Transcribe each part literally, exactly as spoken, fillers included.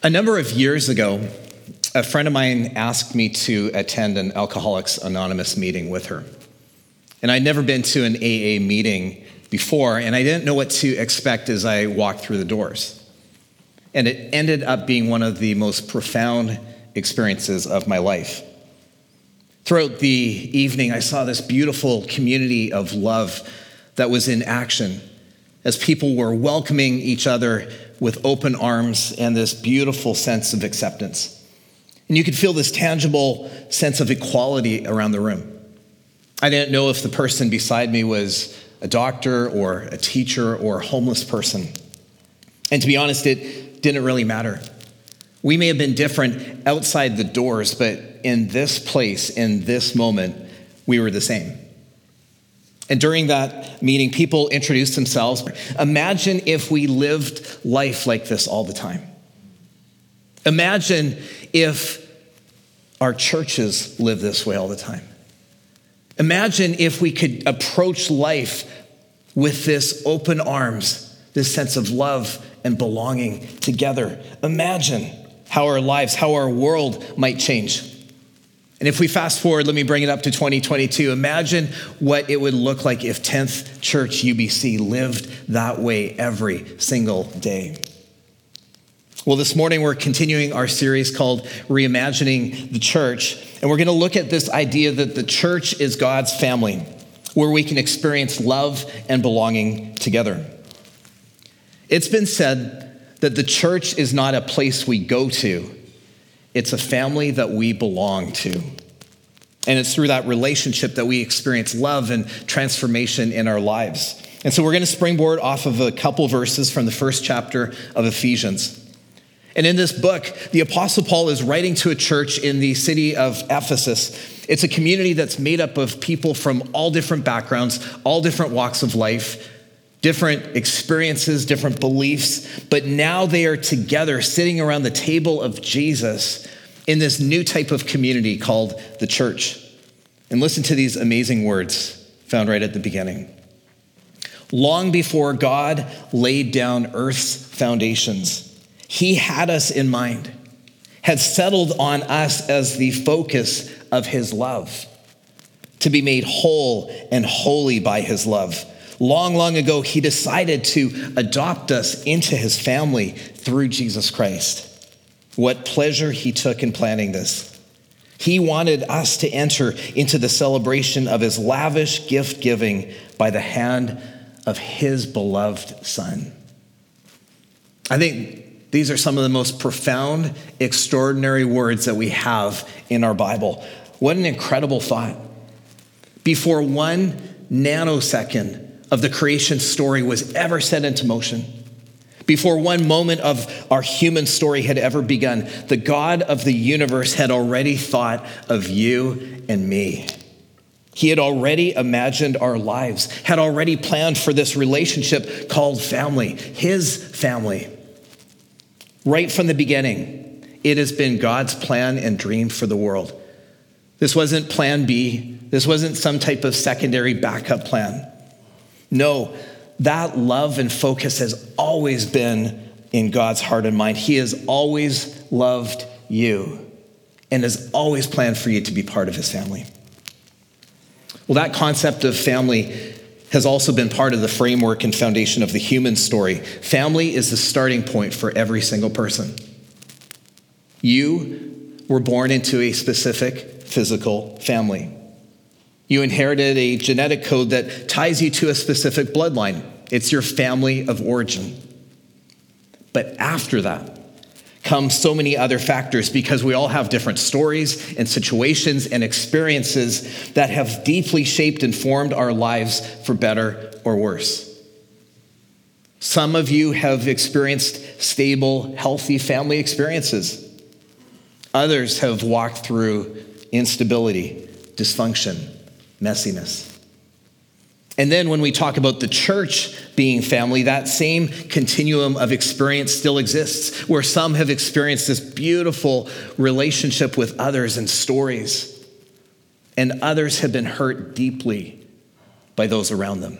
A number of years ago, a friend of mine asked me to attend an Alcoholics Anonymous meeting with her. And I'd never been to an A A meeting before, and I didn't know what to expect as I walked through the doors. And it ended up being one of the most profound experiences of my life. Throughout the evening, I saw this beautiful community of love that was in action as people were welcoming each other with open arms and this beautiful sense of acceptance. And you could feel this tangible sense of equality around the room. I didn't know if the person beside me was a doctor or a teacher or a homeless person. And to be honest, it didn't really matter. We may have been different outside the doors, but in this place, in this moment, we were the same. And during that meeting, people introduced themselves. Imagine if we lived life like this all the time. Imagine if our churches lived this way all the time. Imagine if we could approach life with this open arms, this sense of love and belonging together. Imagine how our lives, how our world might change. And if we fast forward, let me bring it up to twenty twenty-two. Imagine what it would look like if tenth Church U B C lived that way every single day. Well, this morning we're continuing our series called Reimagining the Church, and we're going to look at this idea that the church is God's family, where we can experience love and belonging together. It's been said that the church is not a place we go to, it's a family that we belong to. And it's through that relationship that we experience love and transformation in our lives. And so we're going to springboard off of a couple verses from the first chapter of Ephesians. And in this book, the Apostle Paul is writing to a church in the city of Ephesus. It's a community that's made up of people from all different backgrounds, all different walks of life, different experiences, different beliefs, but now they are together sitting around the table of Jesus in this new type of community called the church. And listen to these amazing words found right at the beginning. Long before God laid down earth's foundations, he had us in mind, had settled on us as the focus of his love, to be made whole and holy by his love. Long, long ago, he decided to adopt us into his family through Jesus Christ. What pleasure he took in planning this. He wanted us to enter into the celebration of his lavish gift giving by the hand of his beloved Son. I think these are some of the most profound, extraordinary words that we have in our Bible. What an incredible thought. Before one nanosecond of the creation story was ever set into motion, before one moment of our human story had ever begun, the God of the universe had already thought of you and me. He had already imagined our lives, had already planned for this relationship called family, his family. Right from the beginning, it has been God's plan and dream for the world. This wasn't plan B. This wasn't some type of secondary backup plan. No, that love and focus has always been in God's heart and mind. He has always loved you and has always planned for you to be part of his family. Well, that concept of family has also been part of the framework and foundation of the human story. Family is the starting point for every single person. You were born into a specific physical family. You inherited a genetic code that ties you to a specific bloodline. It's your family of origin. But after that come so many other factors, because we all have different stories and situations and experiences that have deeply shaped and formed our lives for better or worse. Some of you have experienced stable, healthy family experiences. Others have walked through instability, dysfunction, messiness. And then when we talk about the church being family, that same continuum of experience still exists, where some have experienced this beautiful relationship with others and stories, and others have been hurt deeply by those around them.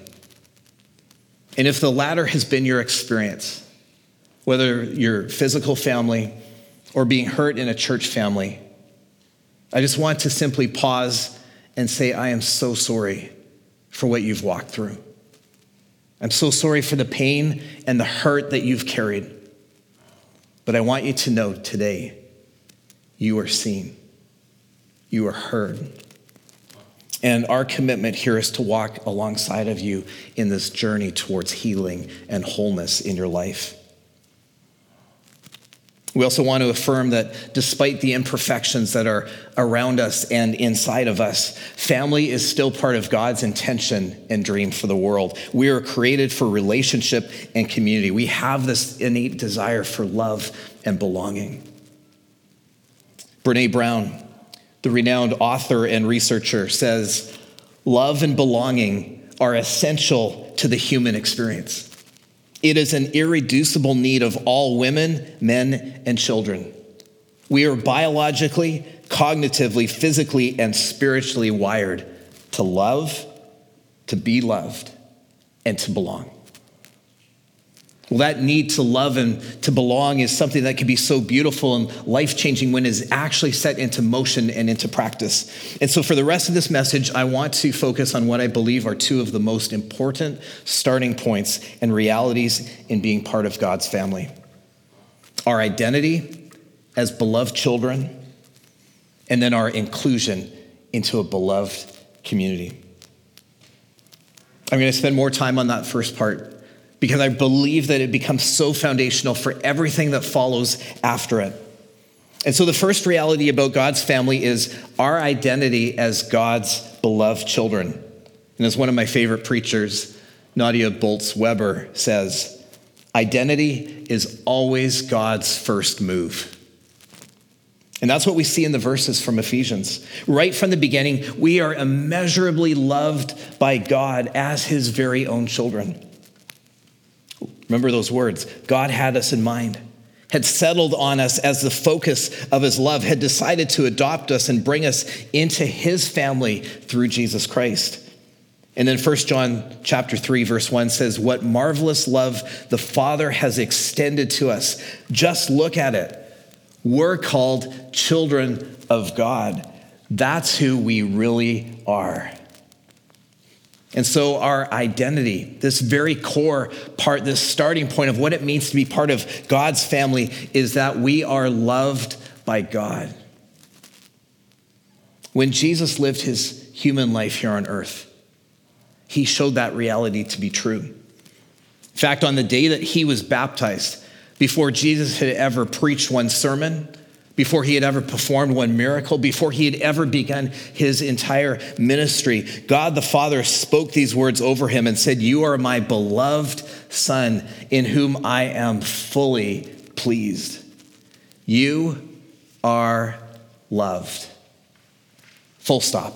And if the latter has been your experience, whether your physical family or being hurt in a church family, I just want to simply pause and say, I am so sorry for what you've walked through. I'm so sorry for the pain and the hurt that you've carried. But I want you to know today, you are seen. You are heard. And our commitment here is to walk alongside of you in this journey towards healing and wholeness in your life. We also want to affirm that despite the imperfections that are around us and inside of us, family is still part of God's intention and dream for the world. We are created for relationship and community. We have this innate desire for love and belonging. Brené Brown, the renowned author and researcher, says, love and belonging are essential to the human experience. It is an irreducible need of all women, men, and children. We are biologically, cognitively, physically, and spiritually wired to love, to be loved, and to belong. Well, that need to love and to belong is something that can be so beautiful and life-changing when it is actually set into motion and into practice. And so for the rest of this message, I want to focus on what I believe are two of the most important starting points and realities in being part of God's family. Our identity as beloved children, and then our inclusion into a beloved community. I'm going to spend more time on that first part, because I believe that it becomes so foundational for everything that follows after it. And so the first reality about God's family is our identity as God's beloved children. And as one of my favorite preachers, Nadia Bolz-Weber, says, identity is always God's first move. And that's what we see in the verses from Ephesians. Right from the beginning, we are immeasurably loved by God as his very own children. Remember those words. God had us in mind, had settled on us as the focus of his love, had decided to adopt us and bring us into his family through Jesus Christ. And then First John chapter three, verse one says, what marvelous love the Father has extended to us. Just look at it. We're called children of God. That's who we really are. And so our identity, this very core part, this starting point of what it means to be part of God's family, is that we are loved by God. When Jesus lived his human life here on earth, he showed that reality to be true. In fact, on the day that he was baptized, before Jesus had ever preached one sermon, before he had ever performed one miracle, before he had ever begun his entire ministry, God the Father spoke these words over him and said, you are my beloved Son, in whom I am fully pleased. You are loved. Full stop.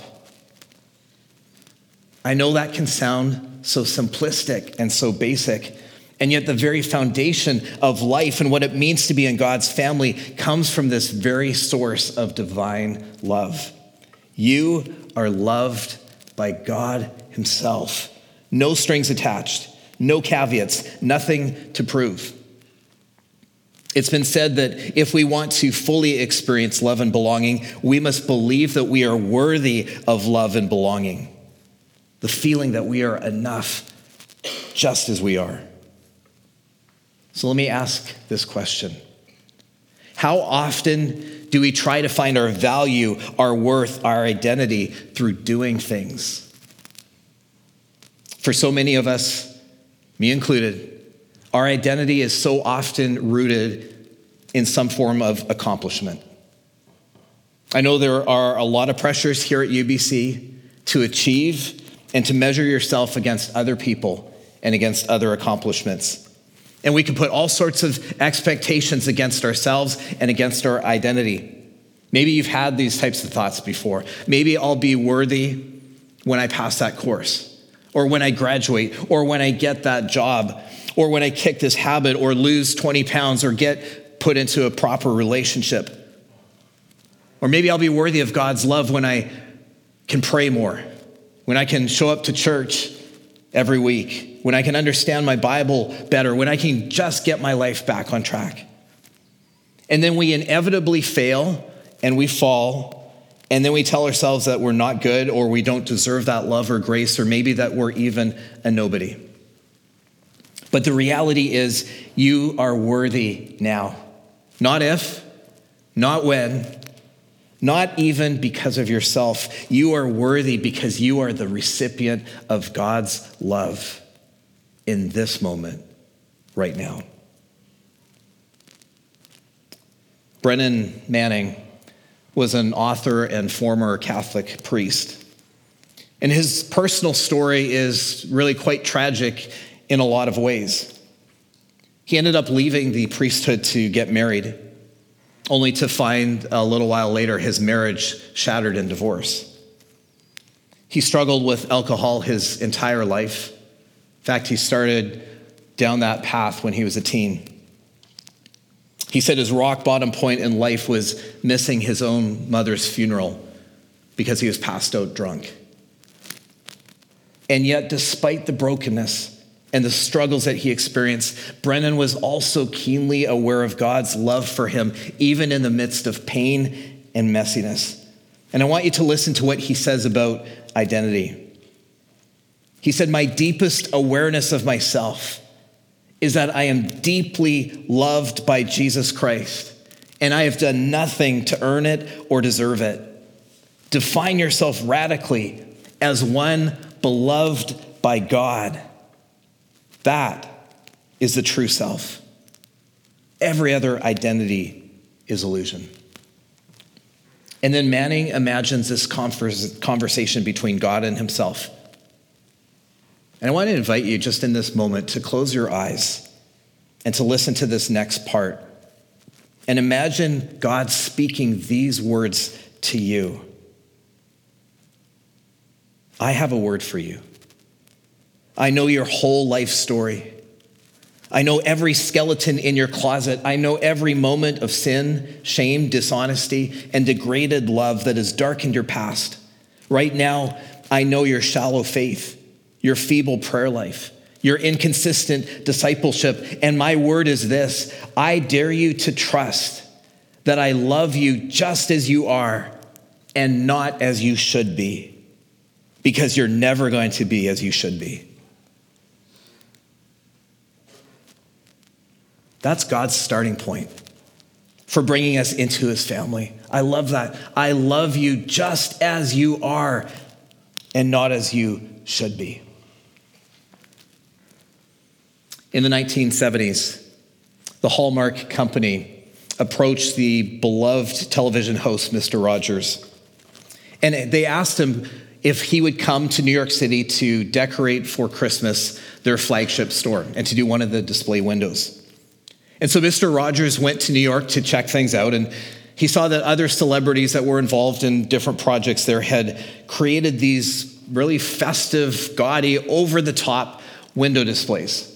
I know that can sound so simplistic and so basic, and yet the very foundation of life and what it means to be in God's family comes from this very source of divine love. You are loved by God himself. No strings attached, no caveats, nothing to prove. It's been said that if we want to fully experience love and belonging, we must believe that we are worthy of love and belonging. The feeling that we are enough just as we are. So let me ask this question. How often do we try to find our value, our worth, our identity through doing things? For so many of us, me included, our identity is so often rooted in some form of accomplishment. I know there are a lot of pressures here at U B C to achieve and to measure yourself against other people and against other accomplishments. And we can put all sorts of expectations against ourselves and against our identity. Maybe you've had these types of thoughts before. Maybe I'll be worthy when I pass that course, or when I graduate, or when I get that job, or when I kick this habit, or lose twenty pounds, or get put into a proper relationship. Or maybe I'll be worthy of God's love when I can pray more, when I can show up to church every week, when I can understand my Bible better, when I can just get my life back on track. And then we inevitably fail and we fall. And then we tell ourselves that we're not good or we don't deserve that love or grace, or maybe that we're even a nobody. But the reality is you are worthy now. Not if, not when, not even because of yourself. You are worthy because you are the recipient of God's love in this moment, right now. Brennan Manning was an author and former Catholic priest. And his personal story is really quite tragic in a lot of ways. He ended up leaving the priesthood to get married, only to find a little while later his marriage shattered in divorce. He struggled with alcohol his entire life. In fact, he started down that path when he was a teen. He said his rock bottom point in life was missing his own mother's funeral because he was passed out drunk. And yet, despite the brokenness and the struggles that he experienced, Brennan was also keenly aware of God's love for him, even in the midst of pain and messiness. And I want you to listen to what he says about identity. He said, "My deepest awareness of myself is that I am deeply loved by Jesus Christ, and I have done nothing to earn it or deserve it. Define yourself radically as one beloved by God. That is the true self. Every other identity is illusion." And then Manning imagines this conversation between God and himself. And I want to invite you just in this moment to close your eyes and to listen to this next part. And imagine God speaking these words to you. "I have a word for you. I know your whole life story. I know every skeleton in your closet. I know every moment of sin, shame, dishonesty, and degraded love that has darkened your past. Right now, I know your shallow faith, your feeble prayer life, your inconsistent discipleship. And my word is this: I dare you to trust that I love you just as you are and not as you should be, because you're never going to be as you should be." That's God's starting point for bringing us into his family. I love that. I love you just as you are and not as you should be. In the nineteen seventies, the Hallmark Company approached the beloved television host, Mister Rogers, and they asked him if he would come to New York City to decorate for Christmas their flagship store and to do one of the display windows. And so Mister Rogers went to New York to check things out, and he saw that other celebrities that were involved in different projects there had created these really festive, gaudy, over-the-top window displays,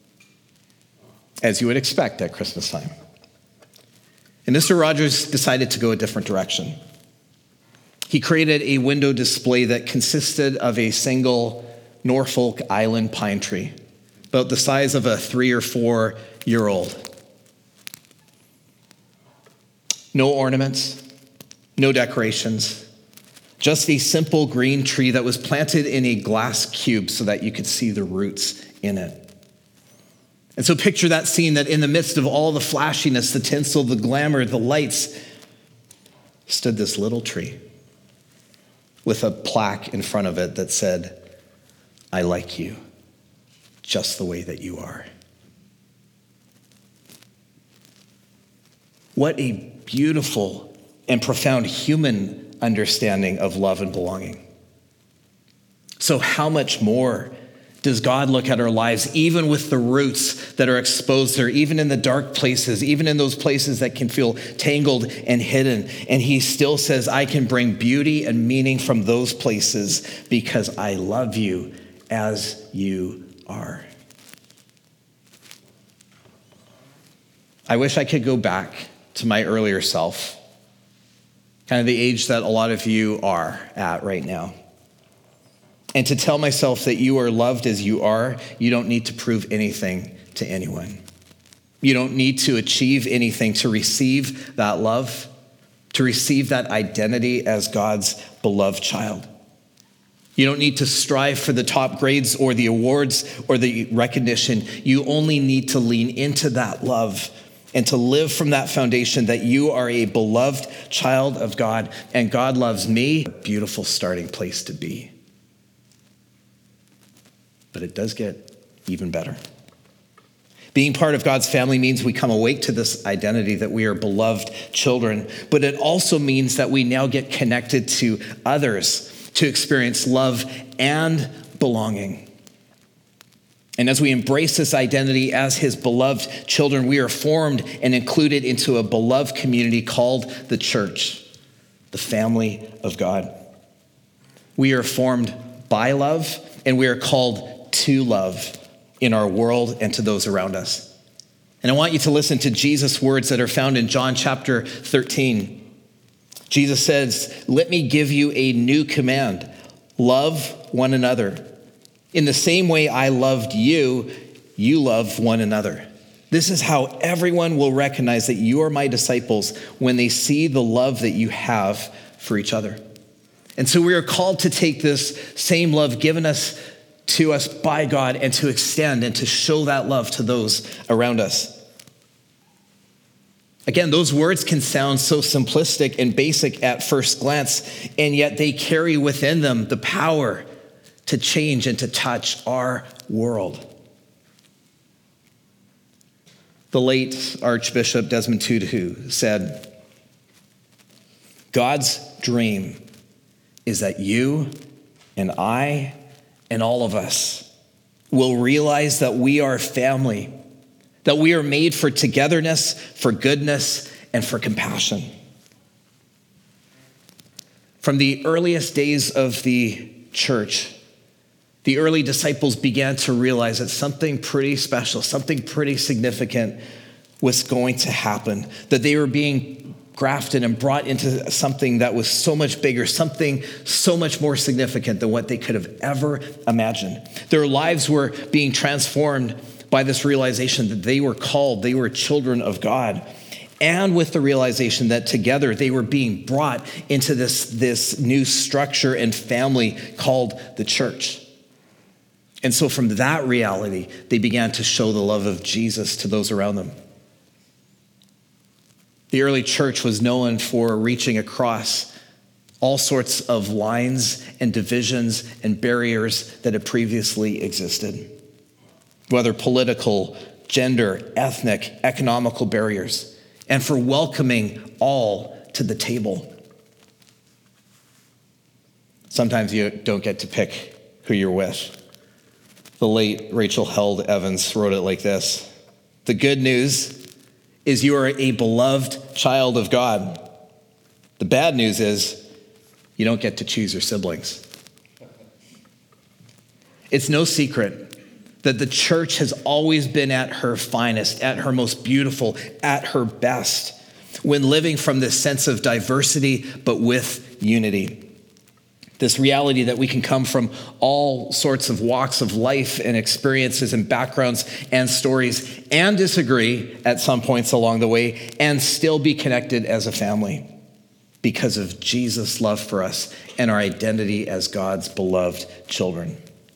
as you would expect at Christmas time. And Mister Rogers decided to go a different direction. He created a window display that consisted of a single Norfolk Island pine tree, about the size of a three or four year old. No ornaments, no decorations, just a simple green tree that was planted in a glass cube so that you could see the roots in it. And so picture that scene, that in the midst of all the flashiness, the tinsel, the glamour, the lights, stood this little tree with a plaque in front of it that said, "I like you just the way that you are." What a beautiful and profound human understanding of love and belonging. So how much more does God look at our lives, even with the roots that are exposed there, even in the dark places, even in those places that can feel tangled and hidden. And he still says, "I can bring beauty and meaning from those places because I love you as you are." I wish I could go back to my earlier self, kind of the age that a lot of you are at right now, and to tell myself that you are loved as you are. You don't need to prove anything to anyone. You don't need to achieve anything to receive that love, to receive that identity as God's beloved child. You don't need to strive for the top grades or the awards or the recognition. You only need to lean into that love and to live from that foundation that you are a beloved child of God and God loves me. A beautiful starting place to be. But it does get even better. Being part of God's family means we come awake to this identity that we are beloved children, but it also means that we now get connected to others to experience love and belonging. And as we embrace this identity as his beloved children, we are formed and included into a beloved community called the church, the family of God. We are formed by love, and we are called to love in our world and to those around us. And I want you to listen to Jesus' words that are found in John chapter thirteen. Jesus says, "Let me give you a new command. Love one another. In the same way I loved you, you love one another. This is how everyone will recognize that you are my disciples when they see the love that you have for each other." And so we are called to take this same love given us to us by God and to extend and to show that love to those around us. Again, those words can sound so simplistic and basic at first glance, and yet they carry within them the power to change and to touch our world. The late Archbishop Desmond Tutu said, "God's dream is that you and I and all of us will realize that we are family, that we are made for togetherness, for goodness, and for compassion." From the earliest days of the church, the early disciples began to realize that something pretty special, something pretty significant was going to happen, that they were being grafted and brought into something that was so much bigger, something so much more significant than what they could have ever imagined. Their lives were being transformed by this realization that they were called, they were children of God, and with the realization that together they were being brought into this, this new structure and family called the church. And so from that reality, they began to show the love of Jesus to those around them. The early church was known for reaching across all sorts of lines and divisions and barriers that had previously existed, whether political, gender, ethnic, economical barriers, and for welcoming all to the table. Sometimes you don't get to pick who you're with. The late Rachel Held Evans wrote it like this: "The good news is you are a beloved child of God. The bad news is you don't get to choose your siblings." It's no secret that the church has always been at her finest, at her most beautiful, at her best, when living from this sense of diversity, but with unity. This reality that we can come from all sorts of walks of life and experiences and backgrounds and stories and disagree at some points along the way and still be connected as a family because of Jesus' love for us and our identity as God's beloved children.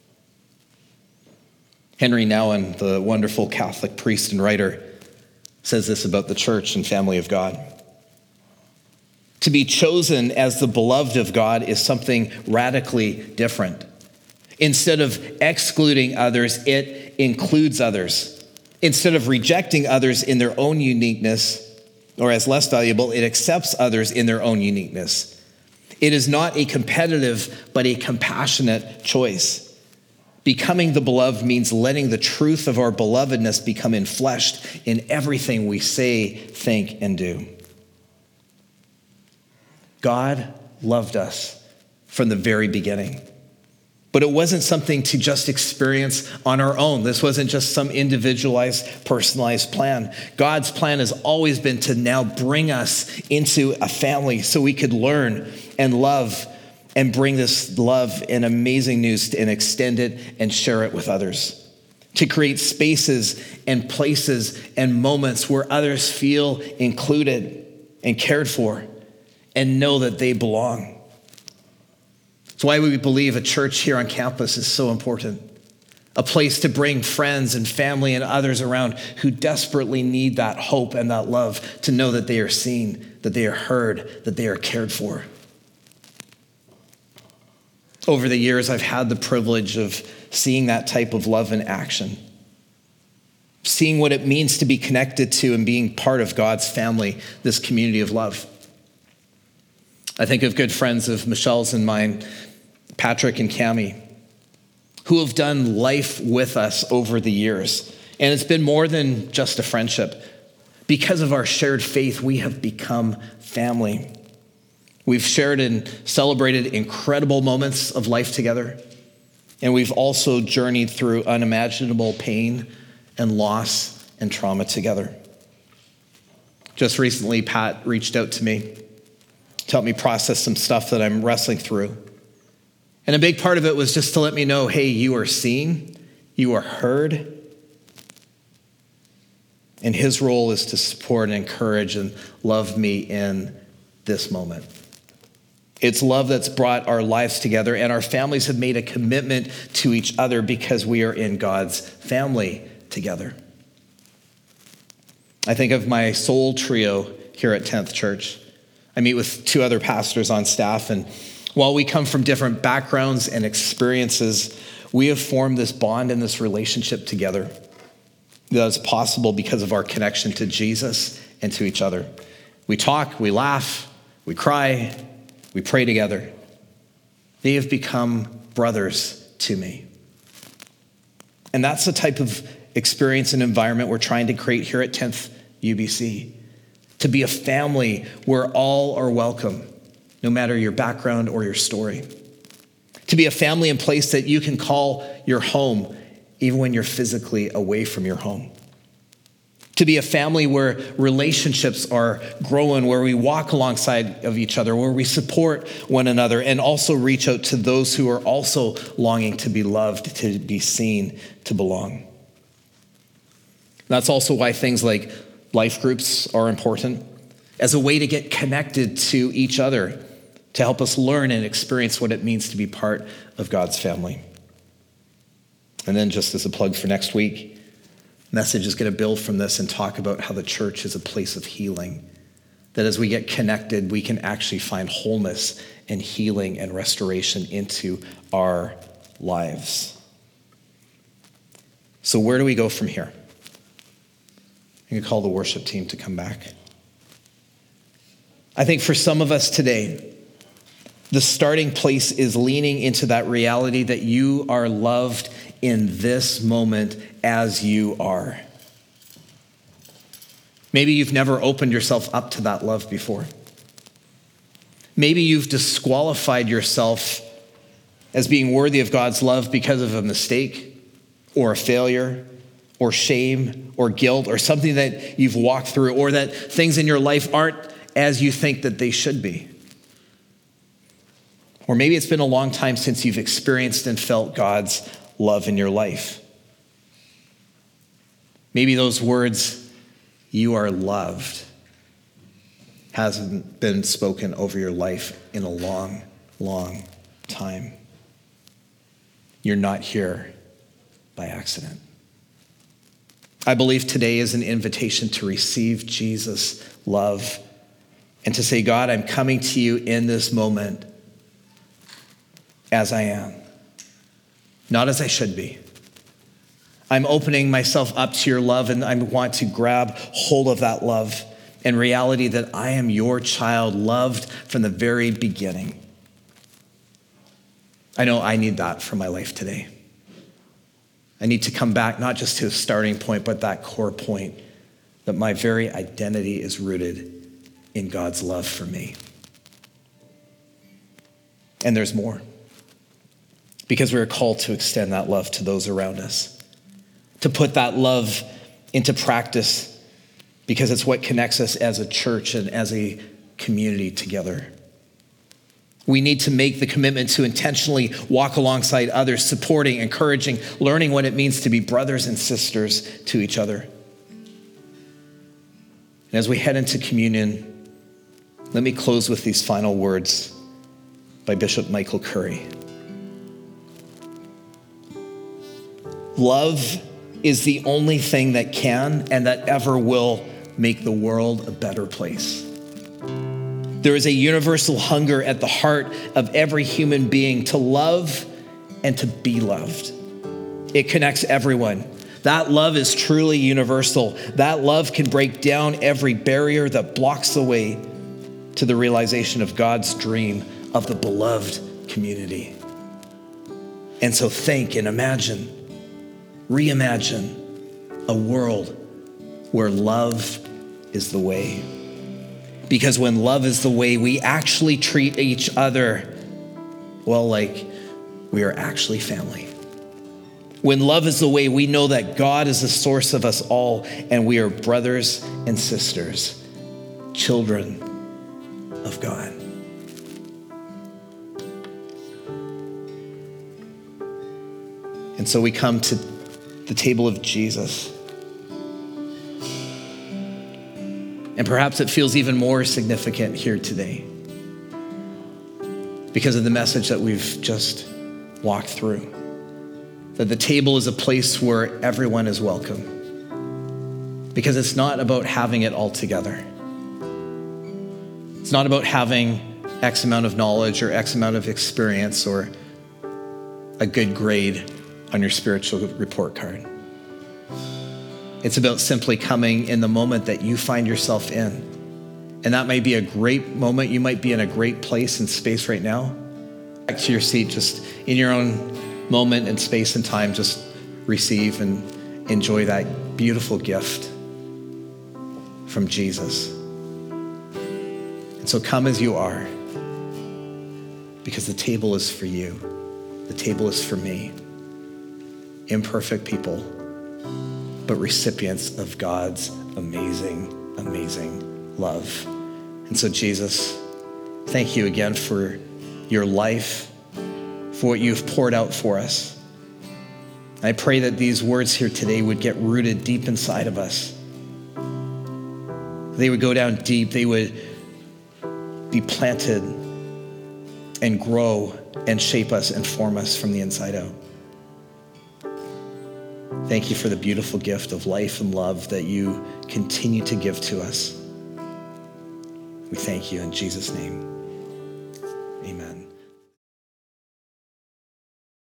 Henry Nouwen, the wonderful Catholic priest and writer, says this about the church and family of God: "To be chosen as the beloved of God is something radically different. Instead of excluding others, it includes others. Instead of rejecting others in their own uniqueness, or as less valuable, it accepts others in their own uniqueness. It is not a competitive, but a compassionate choice. Becoming the beloved means letting the truth of our belovedness become enfleshed in everything we say, think, and do." God loved us from the very beginning. But it wasn't something to just experience on our own. This wasn't just some individualized, personalized plan. God's plan has always been to now bring us into a family so we could learn and love and bring this love and amazing news and extend it and share it with others. to create spaces and places and moments where others feel included and cared for and know that they belong. That's why we believe a church here on campus is so important. A place to bring friends and family and others around who desperately need that hope and that love, to know that they are seen, that they are heard, that they are cared for. Over the years, I've had the privilege of seeing that type of love in action, seeing what it means to be connected to and being part of God's family, this community of love. I think of good friends of Michelle's and mine, Patrick and Cami, who have done life with us over the years. And it's been more than just a friendship. Because of our shared faith, we have become family. We've shared and celebrated incredible moments of life together. And we've also journeyed through unimaginable pain and loss and trauma together. Just recently, Pat reached out to me to help me process some stuff that I'm wrestling through. And a big part of it was just to let me know, hey, you are seen, you are heard. And his role is to support and encourage and love me in this moment. It's love that's brought our lives together, and our families have made a commitment to each other because we are in God's family together. I think of my soul trio here at tenth Church. I meet with two other pastors on staff, and while we come from different backgrounds and experiences, we have formed this bond and this relationship together that is possible because of our connection to Jesus and to each other. We talk, we laugh, we cry, we pray together. They have become brothers to me. And that's the type of experience and environment we're trying to create here at tenth U B C, to be a family where all are welcome, no matter your background or your story. To be a family and place that you can call your home, even when you're physically away from your home. To be a family where relationships are growing, where we walk alongside of each other, where we support one another, and also reach out to those who are also longing to be loved, to be seen, to belong. That's also why things like life groups are important, as a way to get connected to each other, to help us learn and experience what it means to be part of God's family. And then just as a plug for next week, message is going to build from this and talk about how the church is a place of healing. That as we get connected, we can actually find wholeness and healing and restoration into our lives. So where do we go from here? I'm going to call the worship team to come back. I think for some of us today, the starting place is leaning into that reality that you are loved in this moment as you are. Maybe you've never opened yourself up to that love before. Maybe you've disqualified yourself as being worthy of God's love because of a mistake or a failure or shame or guilt or something that you've walked through, or that things in your life aren't as you think that they should be. Or maybe it's been a long time since you've experienced and felt God's love in your life. Maybe those words, "you are loved," hasn't been spoken over your life in a long, long time. You're not here by accident. I believe today is an invitation to receive Jesus' love and to say, God, I'm coming to you in this moment as I am, not as I should be. I'm opening myself up to your love, and I want to grab hold of that love and reality that I am your child, loved from the very beginning. I know I need that for my life today. I need to come back not just to a starting point, but that core point that my very identity is rooted in God's love for me. And there's more, because we are called to extend that love to those around us, to put that love into practice, because it's what connects us as a church and as a community together. We need to make the commitment to intentionally walk alongside others, supporting, encouraging, learning what it means to be brothers and sisters to each other. And as we head into communion, let me close with these final words by Bishop Michael Curry. Love is the only thing that can and that ever will make the world a better place. There is a universal hunger at the heart of every human being to love and to be loved. It connects everyone. That love is truly universal. That love can break down every barrier that blocks the way to the realization of God's dream of the beloved community. And so think and imagine, reimagine a world where love is the way. Because when love is the way, we actually treat each other, well, like we are actually family. When love is the way, we know that God is the source of us all, and we are brothers and sisters, children of God. And so we come to the table of Jesus. And perhaps it feels even more significant here today because of the message that we've just walked through. That the table is a place where everyone is welcome. Because it's not about having it all together. It's not about having X amount of knowledge or X amount of experience or a good grade on your spiritual report card. It's about simply coming in the moment that you find yourself in. And that might be a great moment. You might be in a great place and space right now. Back to your seat, just in your own moment and space and time, just receive and enjoy that beautiful gift from Jesus. And so come as you are, because the table is for you. The table is for me. Imperfect people, but recipients of God's amazing, amazing love. And so Jesus, thank you again for your life, for what you've poured out for us. I pray that these words here today would get rooted deep inside of us. They would go down deep. They would be planted and grow and shape us and form us from the inside out. Thank you for the beautiful gift of life and love that you continue to give to us. We thank you in Jesus' name.